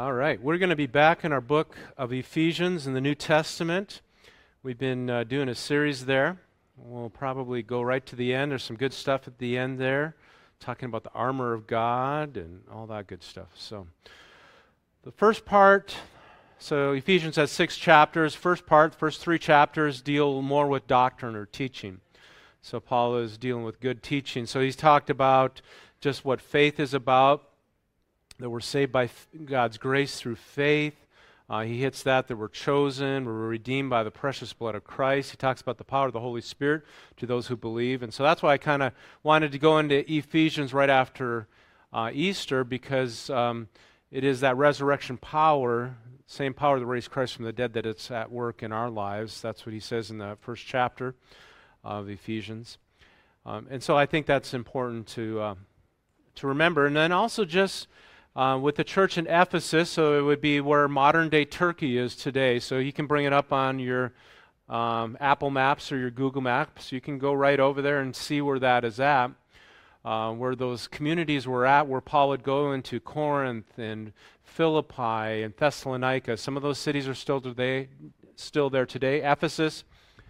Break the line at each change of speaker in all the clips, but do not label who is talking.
All right, we're going to be back in our book of Ephesians in the New Testament. We've been doing a series there. We'll probably go right to the end. There's some good stuff at the end there, talking about the armor of God and all that good stuff. So, the first part, so Ephesians has 6 chapters. First three chapters deal more with doctrine or teaching. So Paul is dealing with good teaching. So he's talked about just what faith is about, that we're saved by God's grace through faith. He hits that we're chosen, we're redeemed by the precious blood of Christ. He talks about the power of the Holy Spirit to those who believe. And so that's why I kind of wanted to go into Ephesians right after Easter, because it is that resurrection power, same power that raised Christ from the dead, that it's at work in our lives. That's what he says in the first chapter of Ephesians. And so I think that's important to remember. And then also just with the church in Ephesus, so it would be where modern-day Turkey is today. So you can bring it up on your Apple Maps or your Google Maps. You can go right over there and see where that is at, where those communities were at, where Paul would go into Corinth and Philippi and Thessalonica. Some of those cities are still there today. Ephesus,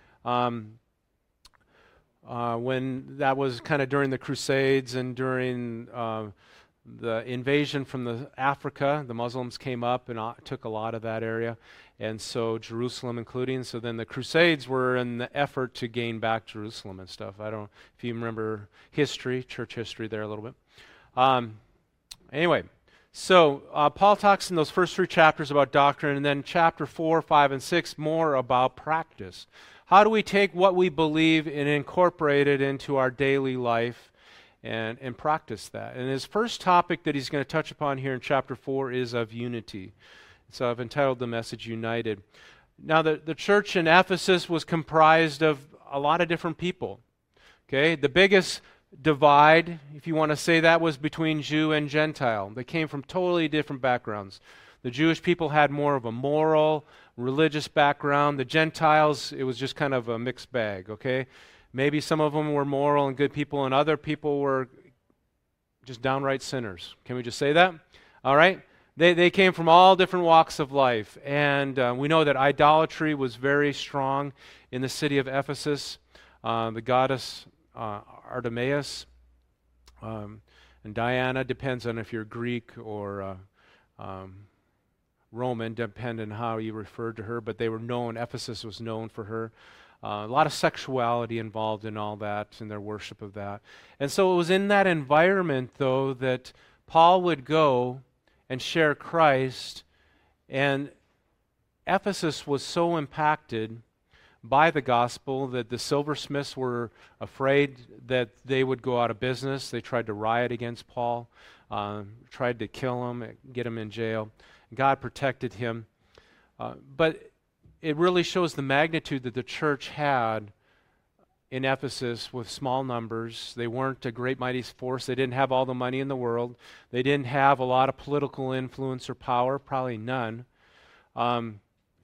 when that was kind of during the Crusades and during the invasion from Africa, the Muslims came up and took a lot of that area, and so Jerusalem including. So then the Crusades were in the effort to gain back Jerusalem and stuff. I don't know if you remember history, church history there a little bit. Anyway, so Paul talks in those first 3 chapters about doctrine, and then chapter 4, 5, and 6 more about practice. How do we take what we believe and incorporate it into our daily life and practice that? And his first topic that he's going to touch upon here in chapter 4 is of unity. So I've entitled the message United. Now the church in Ephesus was comprised of a lot of different people. Okay, the biggest divide, if you want to say that, was between Jew and Gentile. They came from totally different backgrounds. The Jewish people had more of a moral, religious background. The Gentiles, it was just kind of a mixed bag, okay? Maybe some of them were moral and good people, and other people were just downright sinners. Can we just say that? All right? They came from all different walks of life, and we know that idolatry was very strong in the city of Ephesus. The goddess Artemis and Diana, depends on if you're Greek or Roman, depending on how you referred to her, but they were known, Ephesus was known for her. A lot of sexuality involved in all that, in their worship of that. And so it was in that environment, though, that Paul would go and share Christ, and Ephesus was so impacted by the gospel that the silversmiths were afraid that they would go out of business. They tried to riot against Paul, tried to kill him, get him in jail. God protected him. But it really shows the magnitude that the church had in Ephesus with small numbers. They weren't a great mighty force. They didn't have all the money in the world. They didn't have a lot of political influence or power, probably none. But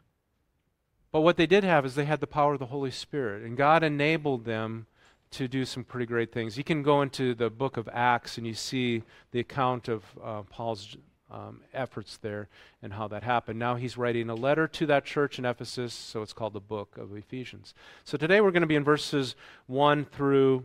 what they did have is they had the power of the Holy Spirit, and God enabled them to do some pretty great things. You can go into the book of Acts and you see the account of Paul's efforts there and how that happened. Now he's writing a letter to that church in Ephesus, so it's called the book of Ephesians. So today we're going to be in verses 1 through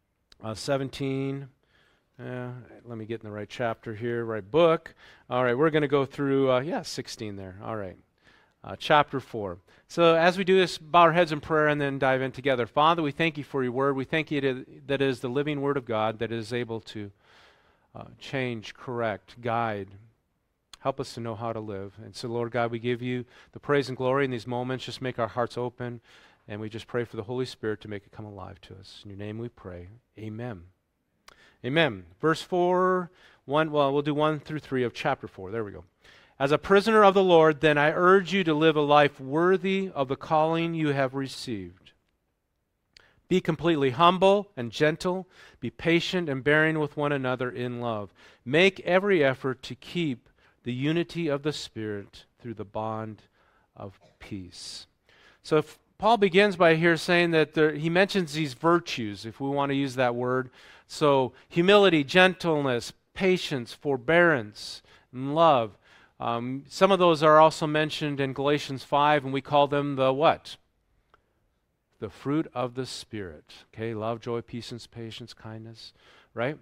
17. Let me get in the right chapter here, right book. All right, we're going to go through, 16 there. All right, chapter 4. So as we do this, bow our heads in prayer and then dive in together. Father, we thank you for your word. We thank you that it is the living word of God that is able to change, correct, guide, help us to know how to live. And so, Lord God, we give you the praise and glory in these moments. Just make our hearts open, and we just pray for the Holy Spirit to make it come alive to us. In your name we pray. Amen. Amen. Verse 4, we'll do 1 through 3 of chapter 4. There we go. As a prisoner of the Lord, then I urge you to live a life worthy of the calling you have received. Be completely humble and gentle. Be patient and bearing with one another in love. Make every effort to keep the unity of the Spirit through the bond of peace. So if Paul begins by here saying that he mentions these virtues, if we want to use that word. So humility, gentleness, patience, forbearance, and love. Some of those are also mentioned in Galatians 5, and we call them the what? The fruit of the Spirit. Okay, love, joy, peace, and patience, kindness, right?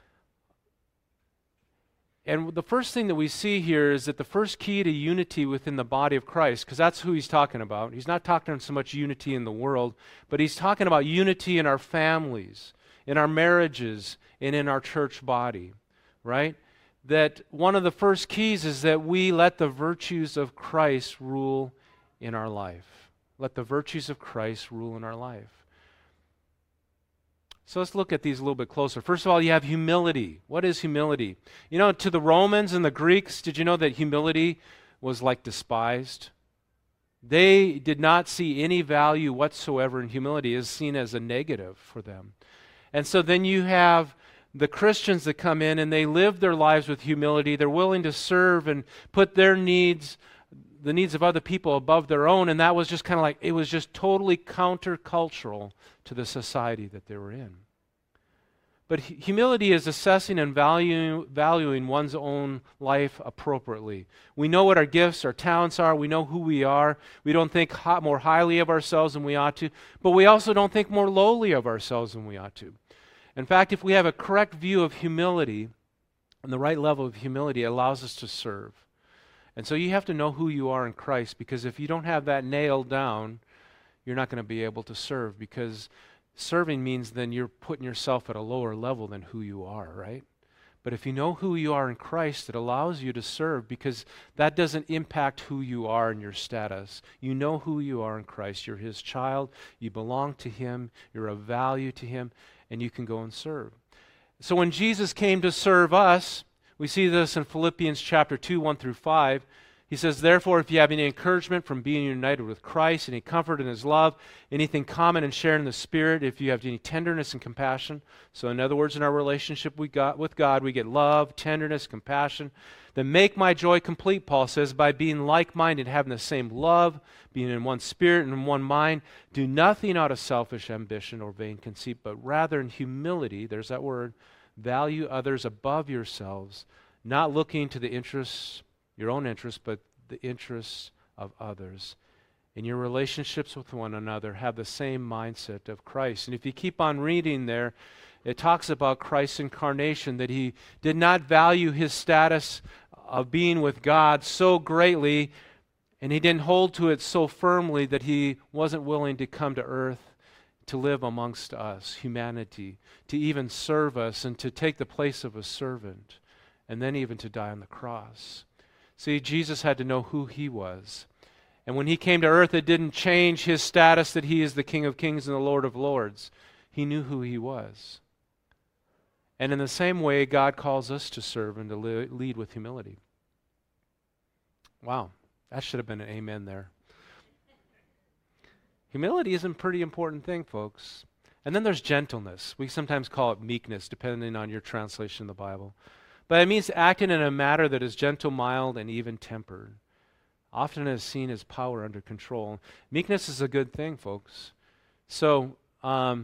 And the first thing that we see here is that the first key to unity within the body of Christ, because that's who he's talking about. He's not talking so much unity in the world, but he's talking about unity in our families, in our marriages, and in our church body, right? That one of the first keys is that we let the virtues of Christ rule in our life. Let the virtues of Christ rule in our life. So let's look at these a little bit closer. First of all, you have humility. What is humility? You know, to the Romans and the Greeks, did you know that humility was like despised? They did not see any value whatsoever in humility. It is seen as a negative for them. And so then you have the Christians that come in and they live their lives with humility. They're willing to serve and put their needs, the needs of other people above their own. And that was just kind of like, it was just totally countercultural to the society that they were in. But humility is assessing and valuing one's own life appropriately. We know what our gifts, our talents are. We know who we are. We don't think more highly of ourselves than we ought to. But we also don't think more lowly of ourselves than we ought to. In fact, if we have a correct view of humility and the right level of humility, it allows us to serve. And so you have to know who you are in Christ, because if you don't have that nailed down, you're not going to be able to serve, because serving means then you're putting yourself at a lower level than who you are, right? But if you know who you are in Christ, it allows you to serve, because that doesn't impact who you are and your status. You know who you are in Christ. You're his child. You belong to him. You're of value to him, and you can go and serve. So when Jesus came to serve us, we see this in Philippians chapter 2, 1 through 5. He says, therefore, if you have any encouragement from being united with Christ, any comfort in his love, anything common and sharing in the Spirit, if you have any tenderness and compassion. So in other words, in our relationship with God, we get love, tenderness, compassion. Then make my joy complete, Paul says, by being like-minded, having the same love, being in one spirit and in one mind. Do nothing out of selfish ambition or vain conceit, but rather in humility, there's that word, value others above yourselves, not looking to the interests, your own interests, but the interests of others. In your relationships with one another, have the same mindset of Christ. And if you keep on reading there, it talks about Christ's incarnation, that he did not value his status of being with God so greatly, and he didn't hold to it so firmly that he wasn't willing to come to earth to live amongst us, humanity, to even serve us and to take the place of a servant, and then even to die on the cross. See, Jesus had to know who he was. And when he came to earth, it didn't change his status that he is the King of Kings and the Lord of Lords. He knew who he was. And in the same way, God calls us to serve and to lead with humility. Wow, that should have been an amen there. Humility is a pretty important thing, folks. And then there's gentleness. We sometimes call it meekness, depending on your translation of the Bible. But it means acting in a manner that is gentle, mild, and even-tempered. Often it is seen as power under control. Meekness is a good thing, folks. So, the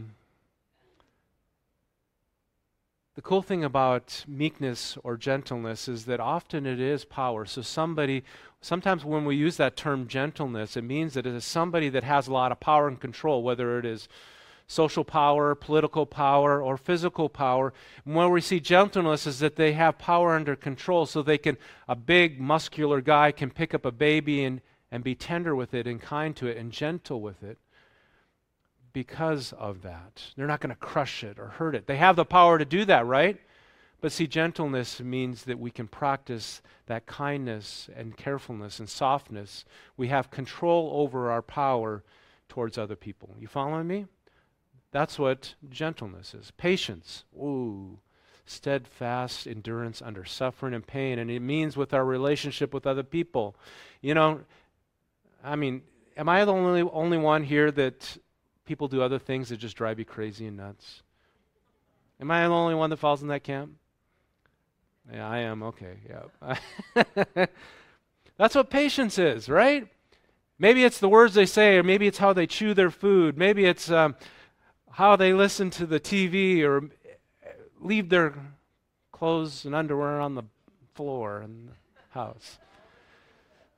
cool thing about meekness or gentleness is that often it is power. So sometimes when we use that term gentleness, it means that it is somebody that has a lot of power and control, whether it is social power, political power, or physical power. And where we see gentleness is that they have power under control, so a big muscular guy can pick up a baby and be tender with it and kind to it and gentle with it because of that. They're not going to crush it or hurt it. They have the power to do that, right? But see, gentleness means that we can practice that kindness and carefulness and softness. We have control over our power towards other people. You following me? That's what gentleness is. Patience. Ooh. Steadfast endurance under suffering and pain. And it means with our relationship with other people. You know, I mean, am I the only one here that people do other things that just drive you crazy and nuts? Am I the only one that falls in that camp? Yeah, I am. Okay, yeah. That's what patience is, right? Maybe it's the words they say, or maybe it's how they chew their food. Maybe it's how they listen to the TV or leave their clothes and underwear on the floor in the house.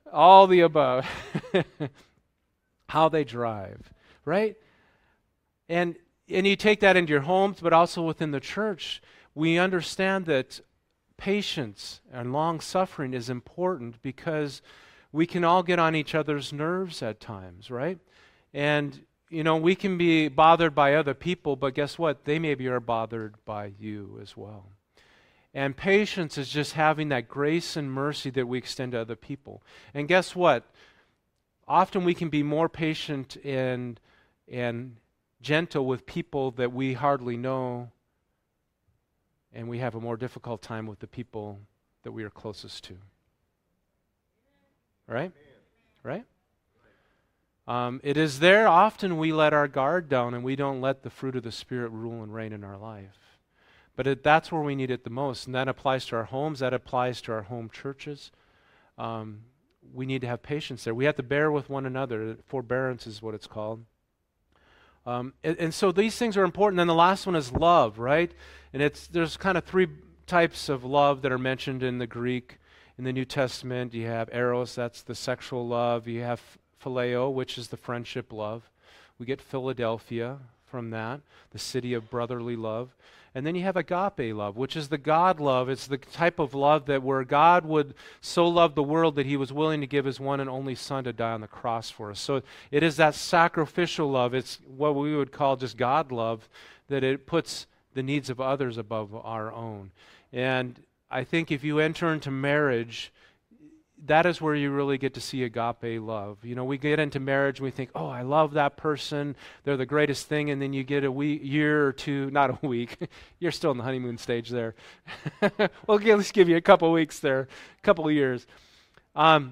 All the above. How they drive, right? And you take that into your homes, but also within the church. We understand that patience and long suffering is important because we can all get on each other's nerves at times, right? And we can be bothered by other people, but guess what? They maybe are bothered by you as well. And patience is just having that grace and mercy that we extend to other people. And guess what? Often we can be more patient and gentle with people that we hardly know, and we have a more difficult time with the people that we are closest to. Right? Right? It is there often we let our guard down and we don't let the fruit of the Spirit rule and reign in our life. But that's where we need it the most, and that applies to our homes, that applies to our home churches. We need to have patience there. We have to bear with one another. Forbearance is what it's called. And so these things are important. Then the last one is love, right? And there's kind of three types of love that are mentioned in the Greek. In the New Testament, you have eros, that's the sexual love. You have phileo, which is the friendship love. We get Philadelphia from that, the city of brotherly love. And then you have agape love, which is the God love. It's the type of love that where God would so love the world that he was willing to give his one and only Son to die on the cross for us. So it is that sacrificial love. It's what we would call just God love, that it puts the needs of others above our own. And I think if you enter into marriage, that is where you really get to see agape love. We get into marriage and we think, oh, I love that person. They're the greatest thing. And then you get year or two, not a week. You're still in the honeymoon stage there. We'll at least give you a couple weeks there, a couple of years. But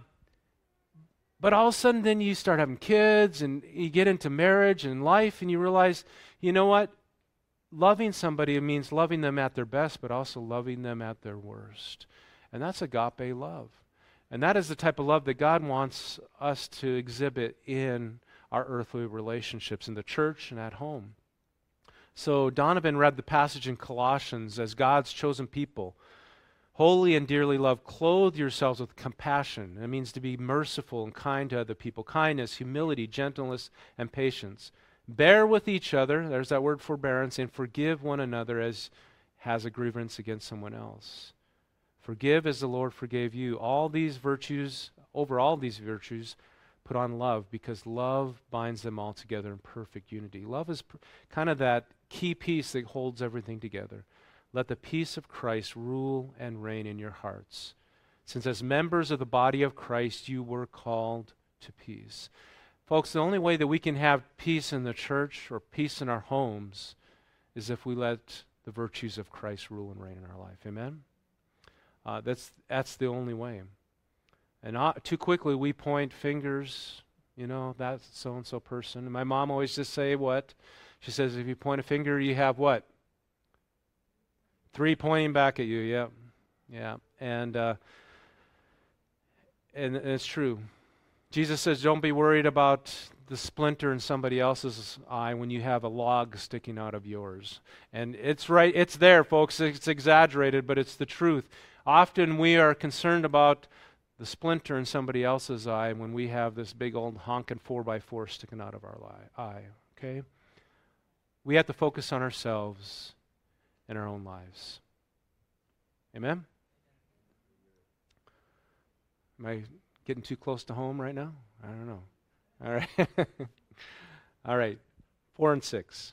all of a sudden then you start having kids and you get into marriage and life and you realize, you know what? Loving somebody means loving them at their best, but also loving them at their worst. And that's agape love. And that is the type of love that God wants us to exhibit in our earthly relationships in the church and at home. So Donovan read the passage in Colossians as God's chosen people. Holy and dearly loved, clothe yourselves with compassion. It means to be merciful and kind to other people. Kindness, humility, gentleness, and patience. Bear with each other, there's that word forbearance, and forgive one another as has a grievance against someone else. Forgive as the Lord forgave you. All these virtues, over all these virtues, put on love, because love binds them all together in perfect unity. Love is kind of that key piece that holds everything together. Let the peace of Christ rule and reign in your hearts, since as members of the body of Christ you were called to peace. Folks, the only way that we can have peace in the church or peace in our homes is if we let the virtues of Christ rule and reign in our life. Amen? That's the only way. And too quickly we point fingers, that's so-and-so person. And my mom always just say what? She says, if you point a finger, you have what? 3 pointing back at you, yeah. And it's true. Jesus says, don't be worried about the splinter in somebody else's eye when you have a log sticking out of yours. And it's right, it's there, folks. It's exaggerated, but it's the truth. Often we are concerned about the splinter in somebody else's eye when we have this big old honking 4x4 sticking out of our eye, okay? We have to focus on ourselves and our own lives. Amen? Am I getting too close to home right now? I don't know. All right. All right. 4 and 6.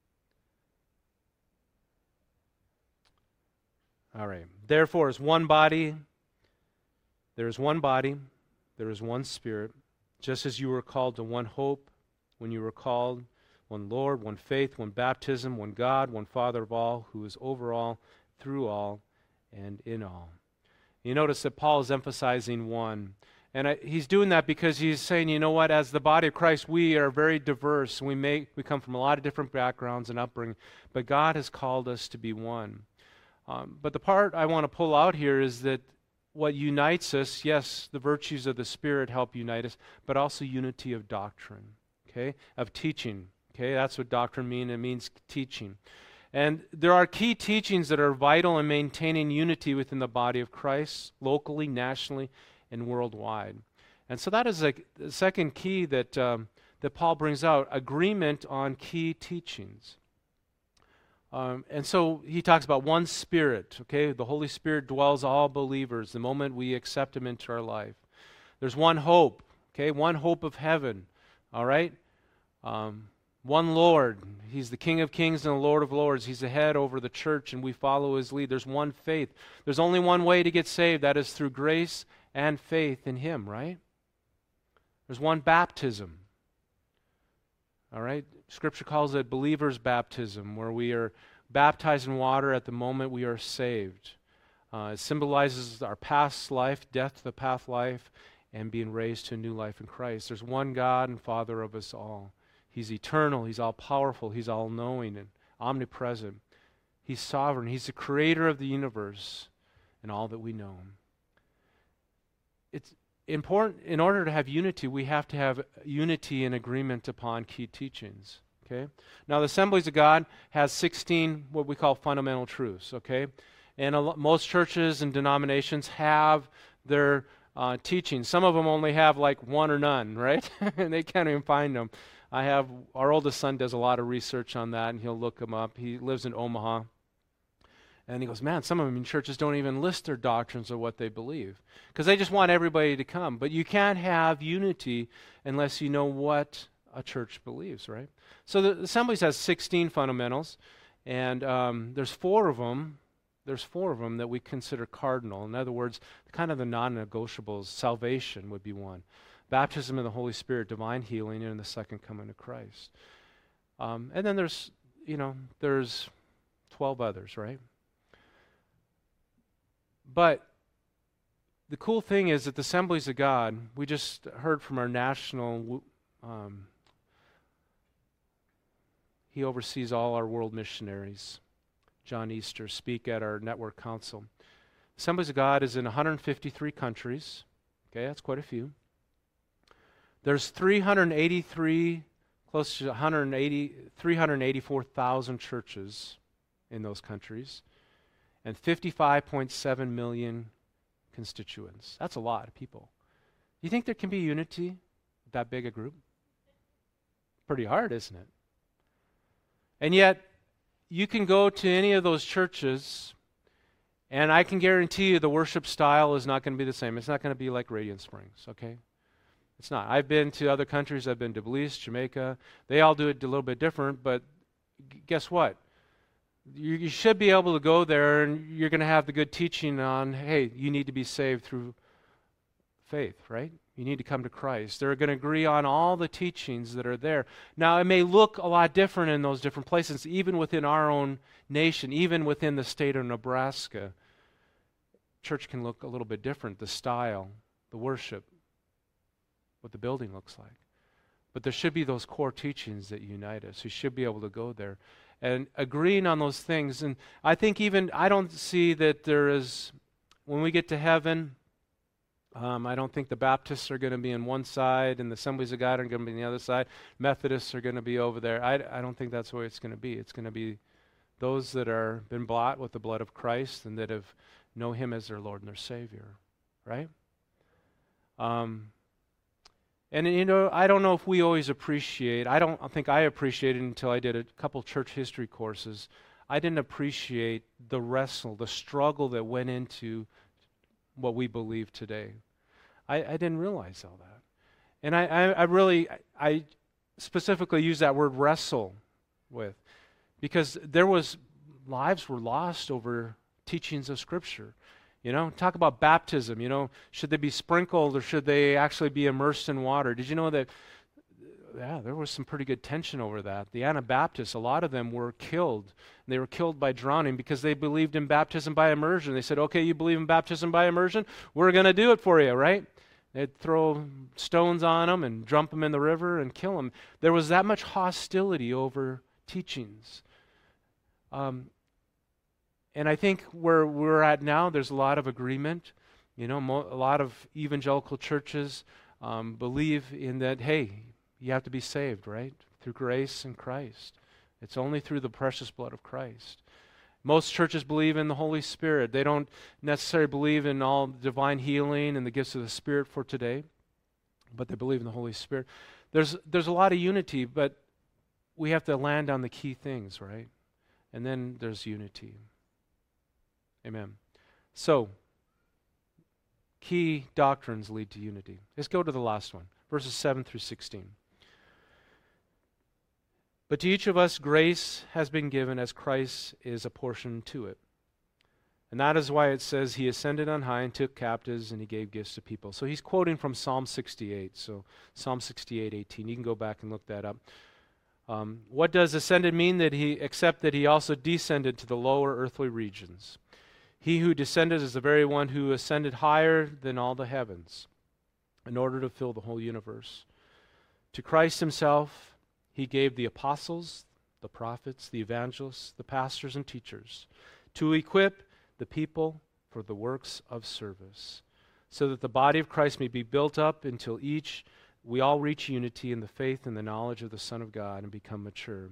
All right. Therefore, as one body, there is one body, there is one Spirit, just as you were called to one hope when you were called, one Lord, one faith, one baptism, one God, one Father of all, who is over all, through all, and in all. You notice that Paul is emphasizing one. And he's doing that because he's saying, you know what, as the body of Christ, we are very diverse. We come from a lot of different backgrounds and upbringing, but God has called us to be one. But the part I want to pull out here is that what unites us, yes, the virtues of the Spirit help unite us, but also unity of doctrine, okay, of teaching. Okay, that's what doctrine means. It means teaching. And there are key teachings that are vital in maintaining unity within the body of Christ, locally, nationally, and worldwide. And so that is the second key that, that Paul brings out, agreement on key teachings. And so he talks about one Spirit, okay? The Holy Spirit dwells all believers the moment we accept Him into our life. There's one hope, okay? One hope of heaven, all right? One Lord. He's the King of kings and the Lord of lords. He's the head over the church, and we follow His lead. There's one faith. There's only one way to get saved. That is through grace and faith in Him, right? There's one baptism. All right? Scripture calls it believer's baptism, where we are baptized in water at the moment we are saved. It symbolizes our past life, death to the past life, and being raised to a new life in Christ. There's one God and Father of us all. He's eternal. He's all-powerful. He's all-knowing and omnipresent. He's sovereign. He's the creator of the universe and all that we know. It's important, in order to have unity, we have to have unity and agreement upon key teachings. Okay? Now, the Assemblies of God has 16 what we call fundamental truths. Okay? And most churches and denominations have their teachings. Some of them only have like one or none, right? And they can't even find them. Our oldest son does a lot of research on that, and he'll look them up. He lives in Omaha. And he goes, man, some of them in churches don't even list their doctrines of what they believe, because they just want everybody to come. But you can't have unity unless you know what a church believes, right? So the Assemblies has 16 fundamentals, and there's four of them that we consider cardinal. In other words, kind of the non-negotiables. Salvation would be one. Baptism in the Holy Spirit, divine healing, and the second coming of Christ. And then there's 12 others, right? But the cool thing is that the Assemblies of God, we just heard from our national, he oversees all our world missionaries, John Easter, speak at our network council. Assemblies of God is in 153 countries. Okay, that's quite a few. There's 384,000 churches in those countries, and 55.7 million constituents. That's a lot of people. You think there can be unity with that big a group? Pretty hard, isn't it? And yet, you can go to any of those churches, and I can guarantee you the worship style is not going to be the same. It's not going to be like Radiant Springs, okay? It's not. I've been to other countries. I've been to Belize, Jamaica. They all do it a little bit different, but guess what? You should be able to go there, and you're going to have the good teaching on, hey, you need to be saved through faith, right? You need to come to Christ. They're going to agree on all the teachings that are there. Now, it may look a lot different in those different places, even within our own nation, even within the state of Nebraska. Church can look a little bit different, the style, the worship, what the building looks like. But there should be those core teachings that unite us. We should be able to go there and agreeing on those things. And I think I don't see that there is, when we get to heaven, I don't think the Baptists are going to be on one side and the Assemblies of God are going to be on the other side. Methodists are going to be over there. I don't think that's the way it's going to be. It's going to be those that are been bought with the blood of Christ and that have know Him as their Lord and their Savior, right? And I don't know if we always appreciate, I don't think I appreciated until I did a couple church history courses. I didn't appreciate the wrestle, the struggle that went into what we believe today. I didn't realize all that. And I specifically use that word wrestle with, because lives were lost over teachings of Scripture. Talk about baptism, should they be sprinkled or should they actually be immersed in water? Did you know that, there was some pretty good tension over that. The Anabaptists, a lot of them were killed. And they were killed by drowning because they believed in baptism by immersion. They said, okay, you believe in baptism by immersion? We're going to do it for you, right? They'd throw stones on them and dump them in the river and kill them. There was that much hostility over teachings. And I think where we're at now, there's a lot of agreement. A lot of evangelical churches believe in that, hey, you have to be saved, right? Through grace in Christ. It's only through the precious blood of Christ. Most churches believe in the Holy Spirit. They don't necessarily believe in all divine healing and the gifts of the Spirit for today. but they believe in the Holy Spirit. There's a lot of unity, but we have to land on the key things, right? And then there's unity. Amen. So, key doctrines lead to unity. Let's go to the last one, verses 7 through 16. But to each of us grace has been given as Christ is apportioned to it. And that is why it says he ascended on high and took captives and he gave gifts to people. So he's quoting from Psalm 68. So Psalm 68:18. You can go back and look that up. What does ascended mean? Except that he also descended to the lower earthly regions. He who descended is the very one who ascended higher than all the heavens in order to fill the whole universe. To Christ himself he gave the apostles, the prophets, the evangelists, the pastors and teachers to equip the people for the works of service, so that the body of Christ may be built up until we all reach unity in the faith and the knowledge of the Son of God and become mature,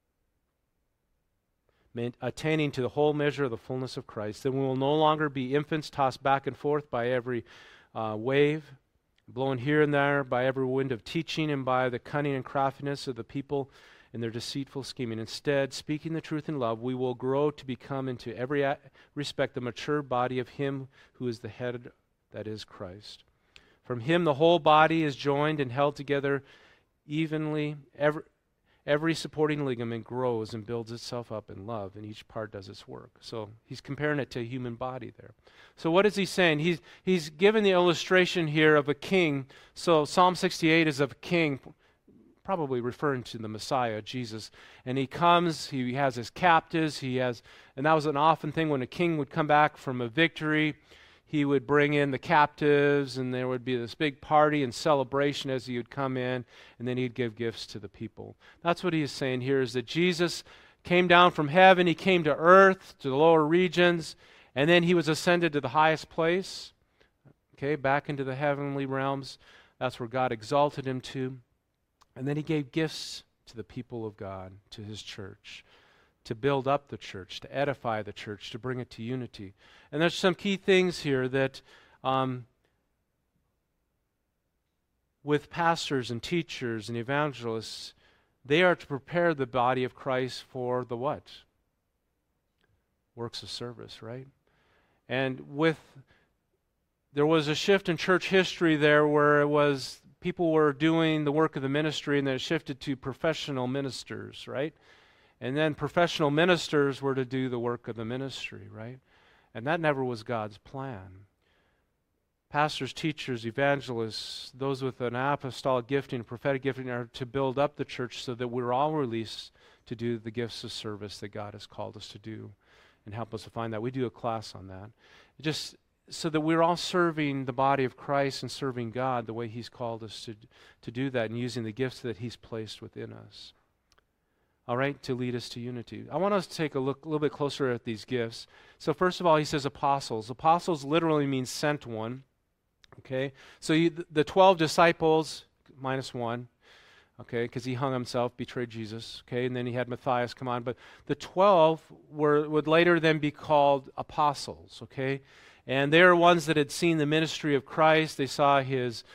attaining to the whole measure of the fullness of Christ. Then we will no longer be infants tossed back and forth by every wave, blown here and there by every wind of teaching and by the cunning and craftiness of the people in their deceitful scheming. Instead, speaking the truth in love, we will grow to become into every respect the mature body of him who is the head, that is Christ. From him the whole body is joined and held together evenly. Every supporting ligament grows and builds itself up in love, and each part does its work. So he's comparing it to a human body there. So what is he saying? He's given the illustration here of a king. So Psalm 68 is of a king, probably referring to the Messiah, Jesus. And he comes, he has his captives, and that was an often thing when a king would come back from a victory, he would bring in the captives, and there would be this big party and celebration as he would come in, and then he'd give gifts to the people. That's what he is saying here, is that Jesus came down from heaven, he came to earth, to the lower regions, and then he was ascended to the highest place, okay, back into the heavenly realms. That's where God exalted him to. And then he gave gifts to the people of God, to his church, to build up the church, to edify the church, to bring it to unity. And there's some key things here that with pastors and teachers and evangelists, they are to prepare the body of Christ for the what? Works of service, right? And there was a shift in church history there where it was people were doing the work of the ministry, and then it shifted to professional ministers, right? And then professional ministers were to do the work of the ministry, right? And that never was God's plan. Pastors, teachers, evangelists, those with an apostolic gifting, a prophetic gifting, are to build up the church so that we're all released to do the gifts of service that God has called us to do, and help us to find that. We do a class on that. Just so that we're all serving the body of Christ and serving God the way he's called us to do that, and using the gifts that he's placed within us. All right, to lead us to unity. I want us to take a little bit closer at these gifts. So first of all, he says apostles. Apostles literally means sent one. Okay, so the 12 disciples, minus one, okay, because he hung himself, betrayed Jesus, okay, and then he had Matthias come on. But the 12 would later then be called apostles, okay? And they're ones that had seen the ministry of Christ. They saw his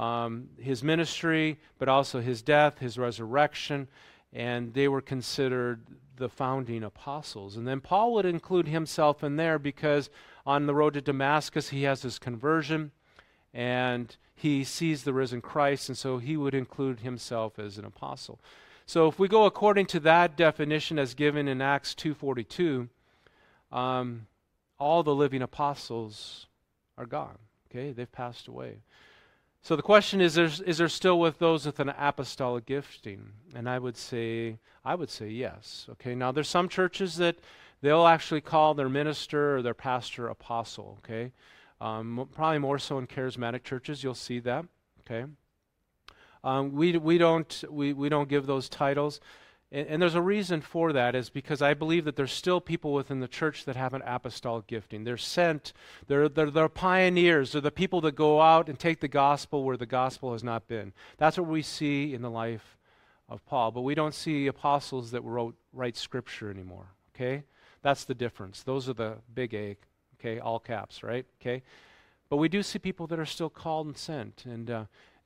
ministry, but also his death, his resurrection, and they were considered the founding apostles. And then Paul would include himself in there because on the road to Damascus, he has his conversion, and he sees the risen Christ, and so he would include himself as an apostle. So if we go according to that definition as given in Acts 2:42, all the living apostles are gone. Okay, they've passed away. So the question is there still with those with an apostolic gifting? And I would say yes. Okay, now there's some churches that they'll actually call their minister or their pastor apostle. Okay, probably more so in charismatic churches. You'll see that. Okay, we don't give those titles. And there's a reason for that, is because I believe that there's still people within the church that have an apostolic gifting. They're sent, they're pioneers, they're the people that go out and take the gospel where the gospel has not been. That's what we see in the life of Paul. But we don't see apostles that write scripture anymore, okay? That's the difference. Those are the big A, okay, all caps, right? Okay? But we do see people that are still called and sent. And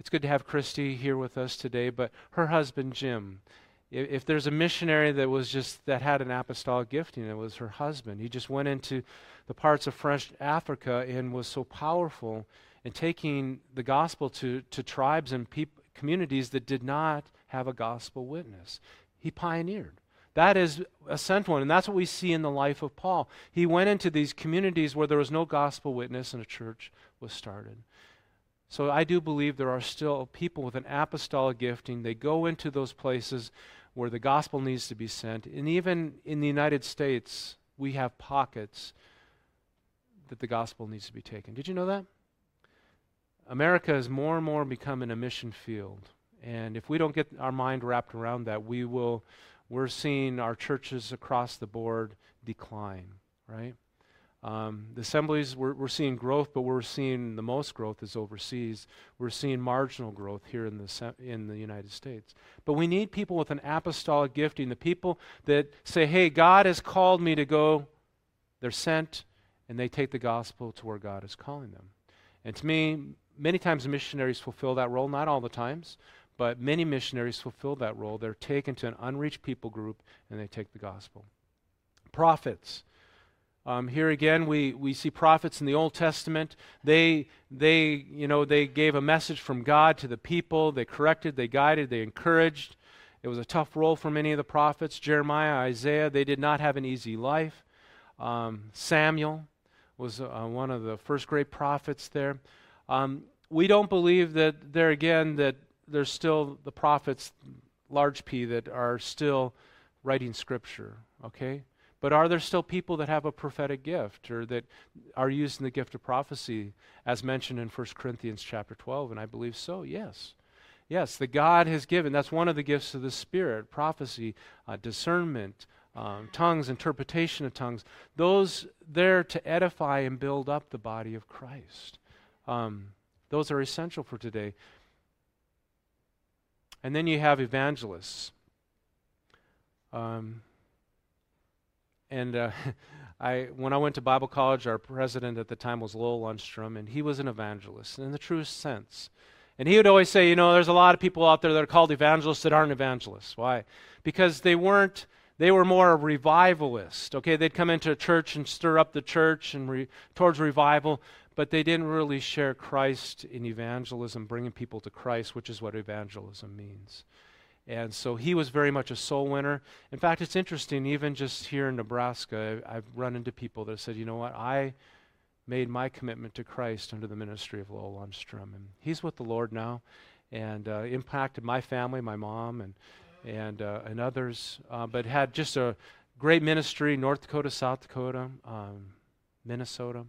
It's good to have Christy here with us today, but her husband, Jim. If there's a missionary that had an apostolic gifting, it was her husband. He just went into the parts of French Africa and was so powerful in taking the gospel to tribes and communities that did not have a gospel witness. He pioneered. That is a sent one, and that's what we see in the life of Paul. He went into these communities where there was no gospel witness and a church was started. So I do believe there are still people with an apostolic gifting. They go into those places where the gospel needs to be sent. And even in the United States, we have pockets that the gospel needs to be taken. Did you know that? America is more and more becoming a mission field. And if we don't get our mind wrapped around that, we're seeing our churches across the board decline, right? The assemblies, we're seeing growth, but we're seeing the most growth is overseas. We're seeing marginal growth here in the United States. But we need people with an apostolic gifting, the people that say, hey, God has called me to go. They're sent, and they take the gospel to where God is calling them. And to me, many times missionaries fulfill that role, not all the times, but many missionaries fulfill that role. They're taken to an unreached people group, and they take the gospel. Prophets. Here again, we see prophets in the Old Testament. They gave a message from God to the people. They corrected, they guided, they encouraged. It was a tough role for many of the prophets. Jeremiah, Isaiah, they did not have an easy life. Samuel was one of the first great prophets there. We don't believe that there's still the prophets, large P, that are still writing Scripture, okay? But are there still people that have a prophetic gift or that are using the gift of prophecy as mentioned in 1 Corinthians chapter 12? And I believe so, yes. Yes, that God has given. That's one of the gifts of the Spirit, prophecy, discernment, tongues, interpretation of tongues. Those there to edify and build up the body of Christ. Those are essential for today. And then you have evangelists. When I went to Bible college, our president at the time was Lowell Lundstrom, and he was an evangelist in the truest sense. And he would always say, there's a lot of people out there that are called evangelists that aren't evangelists. Why? Because they were more revivalist. Okay, they'd come into a church and stir up the church and towards revival, but they didn't really share Christ in evangelism, bringing people to Christ, which is what evangelism means. And so he was very much a soul winner. In fact, it's interesting, even just here in Nebraska, I've run into people that said, you know what, I made my commitment to Christ under the ministry of Lowell Lundstrom. And he's with the Lord now and impacted my family, my mom, and others, but had just a great ministry, North Dakota, South Dakota, Minnesota.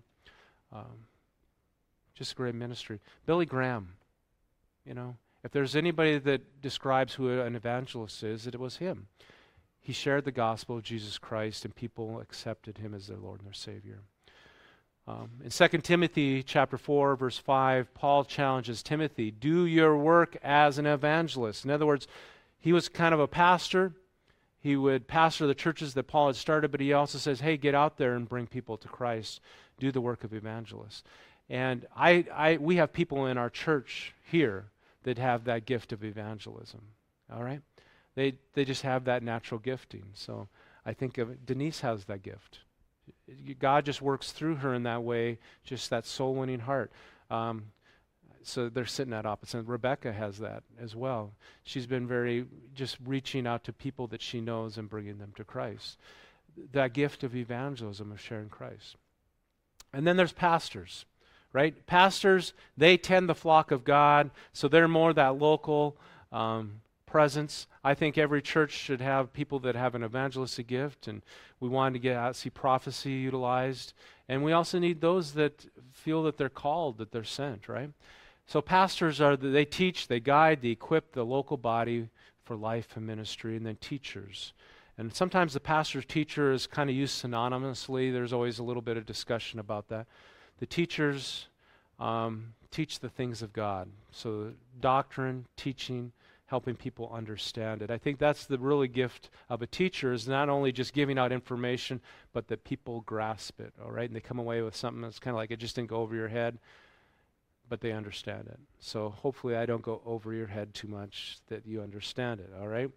Just a great ministry. Billy Graham, if there's anybody that describes who an evangelist is, it was him. He shared the gospel of Jesus Christ, and people accepted him as their Lord and their Savior. In 2 Timothy chapter 4, verse 5, Paul challenges Timothy, do your work as an evangelist. In other words, he was kind of a pastor. He would pastor the churches that Paul had started, but he also says, hey, get out there and bring people to Christ. Do the work of evangelists. And we have people in our church here that have that gift of evangelism, all right? They just have that natural gifting. So I think Denise has that gift. God just works through her in that way, just that soul-winning heart. So they're sitting at opposite. Rebecca has that as well. She's been just reaching out to people that she knows and bringing them to Christ. That gift of evangelism, of sharing Christ. And then there's pastors. Right? Pastors, they tend the flock of God, so they're more that local presence. I think every church should have people that have an evangelistic gift, and we want to get out, see prophecy utilized. And we also need those that feel that they're called, that they're sent, right? So pastors they teach, they guide, they equip the local body for life and ministry, and then teachers. And sometimes the pastor's teacher is kind of used synonymously. There's always a little bit of discussion about that. The teachers teach the things of God. So doctrine, teaching, helping people understand it. I think that's the really gift of a teacher, is not only just giving out information, but that people grasp it, all right? And they come away with something that's kind of like it just didn't go over your head. but they understand it. So hopefully I don't go over your head too much, that you understand it, all right?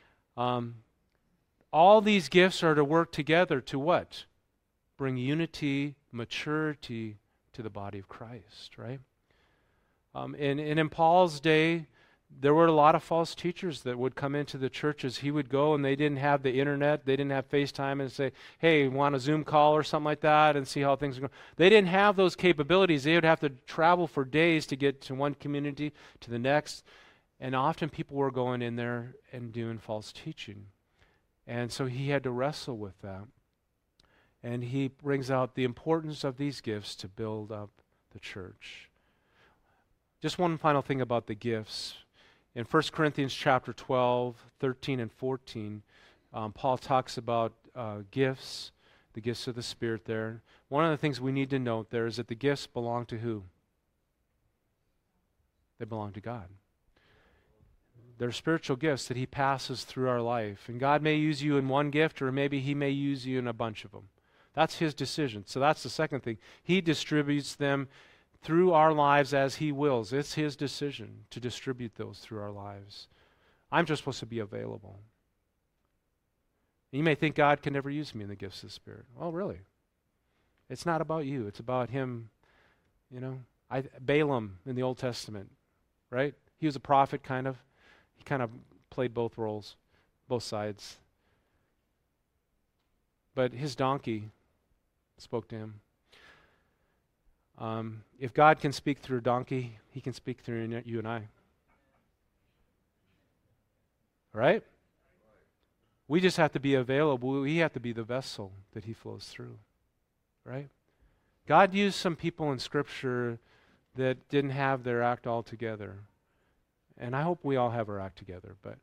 All these gifts are to work together to what? Bring unity, maturity to the body of Christ, right? And in Paul's day, there were a lot of false teachers that would come into the churches. He would go and they didn't have the internet, they didn't have FaceTime and say, hey, want a Zoom call or something like that and see how things are going. They didn't have those capabilities. They would have to travel for days to get to one community to the next. And often people were going in there and doing false teaching. And so he had to wrestle with that. And he brings out the importance of these gifts to build up the church. Just one final thing about the gifts. In 1 Corinthians chapter 12, 13 and 14, Paul talks about gifts, the gifts of the Spirit there. One of the things we need to note there is that the gifts belong to who? They belong to God. They're spiritual gifts that he passes through our life. And God may use you in one gift, or maybe he may use you in a bunch of them. That's his decision. So that's the second thing. He distributes them through our lives as he wills. It's his decision to distribute those through our lives. I'm just supposed to be available. You may think God can never use me in the gifts of the Spirit. Oh, really? It's not about you. It's about him. You know, Balaam in the Old Testament, right? He was a prophet, kind of. He kind of played both roles, both sides. But his donkey spoke to him. If God can speak through a donkey, he can speak through you and I. Right? We just have to be available. We have to be the vessel that he flows through. Right? God used some people in Scripture that didn't have their act all together. And I hope we all have our act together. But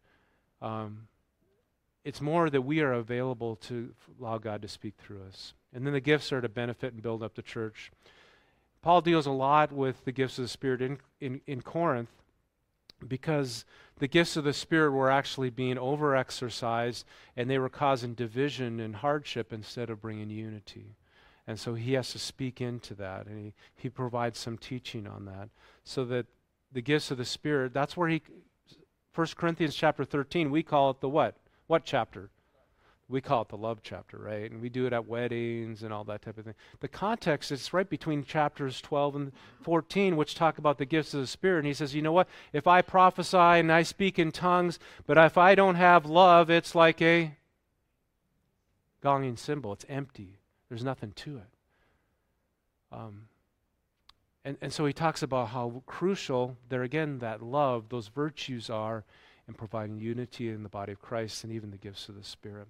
it's more that we are available to allow God to speak through us. And then the gifts are to benefit and build up the church. Paul deals a lot with the gifts of the Spirit in Corinth because the gifts of the Spirit were actually being over-exercised and they were causing division and hardship instead of bringing unity. And so he has to speak into that, and he provides some teaching on that so that the gifts of the Spirit, that's where 1 Corinthians chapter 13, we call it the what? What chapter? We call it the love chapter, right? And we do it at weddings and all that type of thing. The context is right between chapters 12 and 14, which talk about the gifts of the Spirit. And he says, you know what? If I prophesy and I speak in tongues, but if I don't have love, it's like a gonging cymbal. It's empty. There's nothing to it. And so he talks about how crucial, there again, that love, those virtues are in providing unity in the body of Christ and even the gifts of the Spirit.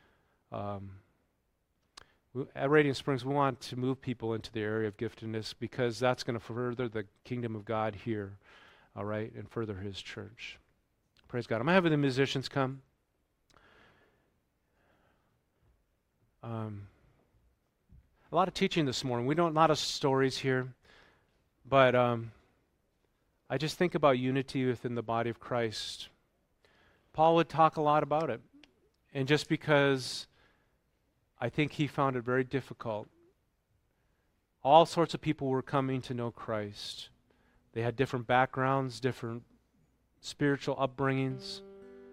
At Radiant Springs, we want to move people into the area of giftedness because that's going to further the kingdom of God here, all right, and further his church. Praise God. I'm going to have the musicians come. A lot of teaching this morning. We don't, a lot of stories here, but I just think about unity within the body of Christ. Paul would talk a lot about it, and just because I think he found it very difficult. All sorts of people were coming to know Christ. They had different backgrounds, different spiritual upbringings.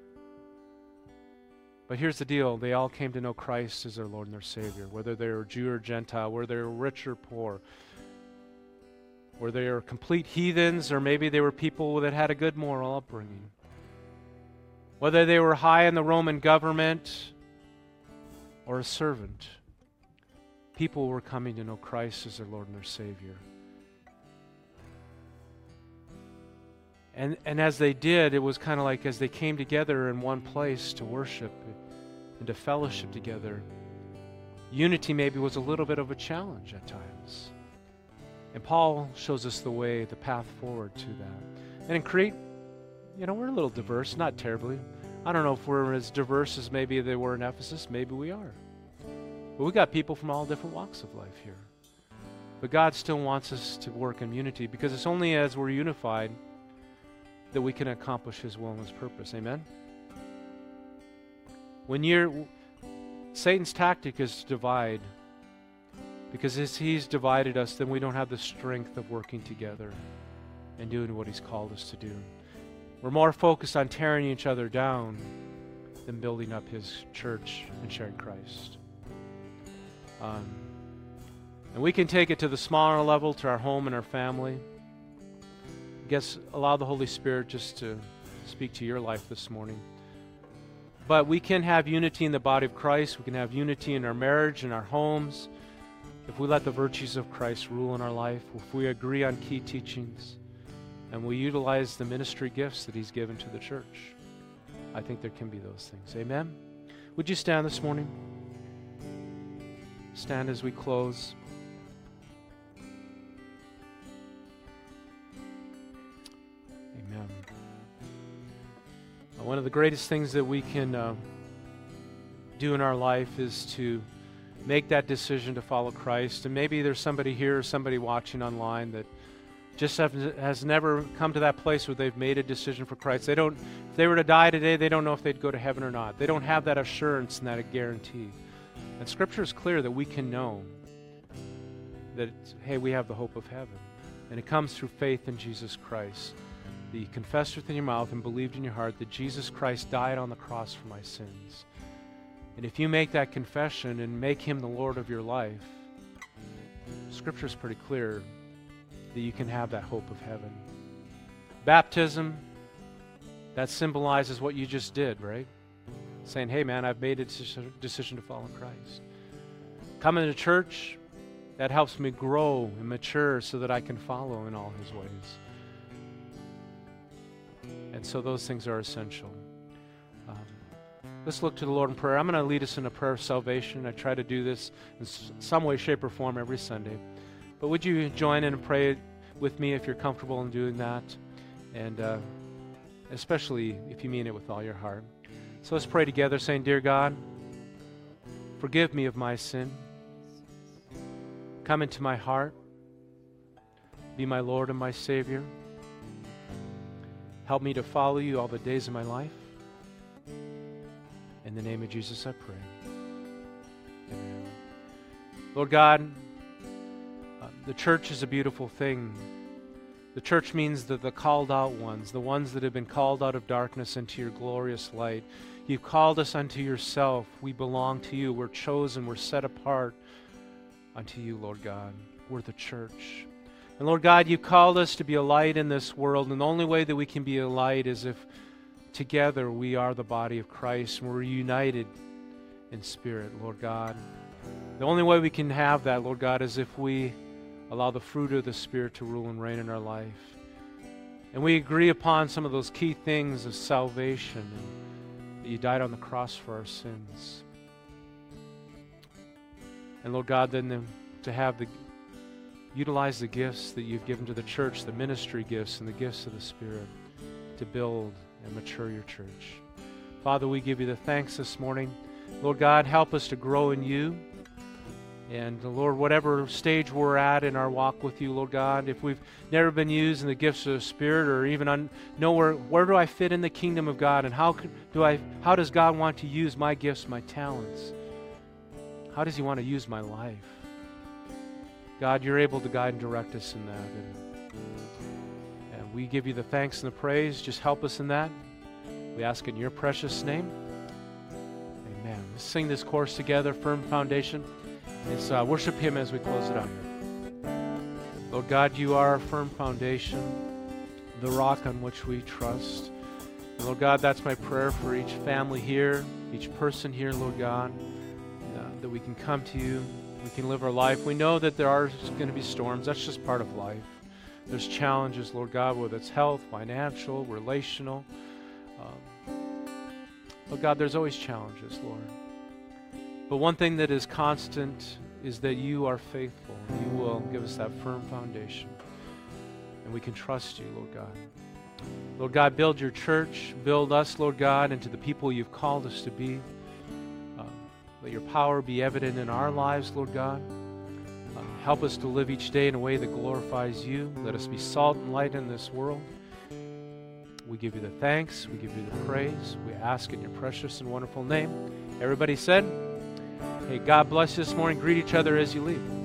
But here's the deal. They all came to know Christ as their Lord and their Savior, whether they were Jew or Gentile, whether they were rich or poor, whether they were complete heathens or maybe they were people that had a good moral upbringing, whether they were high in the Roman government or a servant. People were coming to know Christ as their Lord and their Savior. And as they did, it was kind of like as they came together in one place to worship and to fellowship together, unity maybe was a little bit of a challenge at times. And Paul shows us the way, the path forward to that. And in Crete, we're a little diverse, not terribly. I don't know if we're as diverse as maybe they were in Ephesus. Maybe we are. But we got people from all different walks of life here. But God still wants us to work in unity because it's only as we're unified that we can accomplish his will and his purpose. Amen? Satan's tactic is to divide. Because as he's divided us, then we don't have the strength of working together. and doing what He's called us to do. We're more focused on tearing each other down than building up His church and sharing Christ. And we can take it to the smaller level, to our home and our family. I guess allow the Holy Spirit just to speak to your life this morning. But we can have unity in the body of Christ. We can have unity in our marriage, in our homes, if we let the virtues of Christ rule in our life, if we agree on key teachings, and we utilize the ministry gifts that He's given to the church. I think there can be those things. Amen? Would you stand this morning? Stand as we close. Amen. One of the greatest things that we can do in our life is to make that decision to follow Christ. And maybe there's somebody here or somebody watching online that just has never come to that place where they've made a decision for Christ. If they were to die today, they don't know if they'd go to heaven or not. They don't have that assurance and that guarantee. And Scripture is clear that we can know that, hey, we have the hope of heaven. And it comes through faith in Jesus Christ. That you confessed within your mouth and believed in your heart that Jesus Christ died on the cross for my sins. And if you make that confession and make Him the Lord of your life, Scripture is pretty clear that you can have that hope of heaven. Baptism, that symbolizes what you just did, right? Saying, hey man, I've made a decision to follow Christ. Coming to church, that helps me grow and mature so that I can follow in all His ways. And so those things are essential. Let's look to the Lord in prayer. I'm going to lead us in a prayer of salvation. I try to do this in some way, shape, or form every Sunday. But would you join in and pray with me if you're comfortable in doing that? And especially if you mean it with all your heart. So let's pray together, saying, Dear God, forgive me of my sin. Come into my heart. Be my Lord and my Savior. Help me to follow you all the days of my life. In the name of Jesus I pray. Amen. Lord God, the church is a beautiful thing. The church means that the called out ones, the ones that have been called out of darkness into your glorious light. You've called us unto yourself. We belong to you. We're chosen. We're set apart unto you, Lord God. We're the church. And Lord God, you've called us to be a light in this world. And the only way that we can be a light is if together we are the body of Christ and we're united in spirit, Lord God. The only way we can have that, Lord God, is if we allow the fruit of the Spirit to rule and reign in our life. And we agree upon some of those key things of salvation, and that you died on the cross for our sins. And Lord God, then to utilize the gifts that you've given to the church, the ministry gifts and the gifts of the Spirit, to build and mature your church. Father, we give you the thanks this morning. Lord God, help us to grow in you. And Lord, whatever stage we're at in our walk with you, Lord God, if we've never been used in the gifts of the Spirit, or even know where do I fit in the kingdom of God, and how does God want to use my gifts, my talents? How does He want to use my life? God, you're able to guide and direct us in that. And we give you the thanks and the praise. Just help us in that. We ask in your precious name. Amen. Let's sing this chorus together, Firm Foundation. Let's worship Him as we close it out. Lord God, you are our firm foundation, the rock on which we trust. And Lord God, that's my prayer for each family here, each person here, Lord God, that we can come to you, we can live our life. We know that there are going to be storms. That's just part of life. There's challenges, Lord God, whether it's health, financial, relational. Lord God, there's always challenges, Lord. But one thing that is constant is that you are faithful. You will give us that firm foundation. And we can trust you, Lord God. Lord God, build your church. Build us, Lord God, into the people you've called us to be. Let your power be evident in our lives, Lord God. Help us to live each day in a way that glorifies you. Let us be salt and light in this world. We give you the thanks. We give you the praise. We ask in your precious and wonderful name. Everybody said, hey, God bless you this morning. Greet each other as you leave.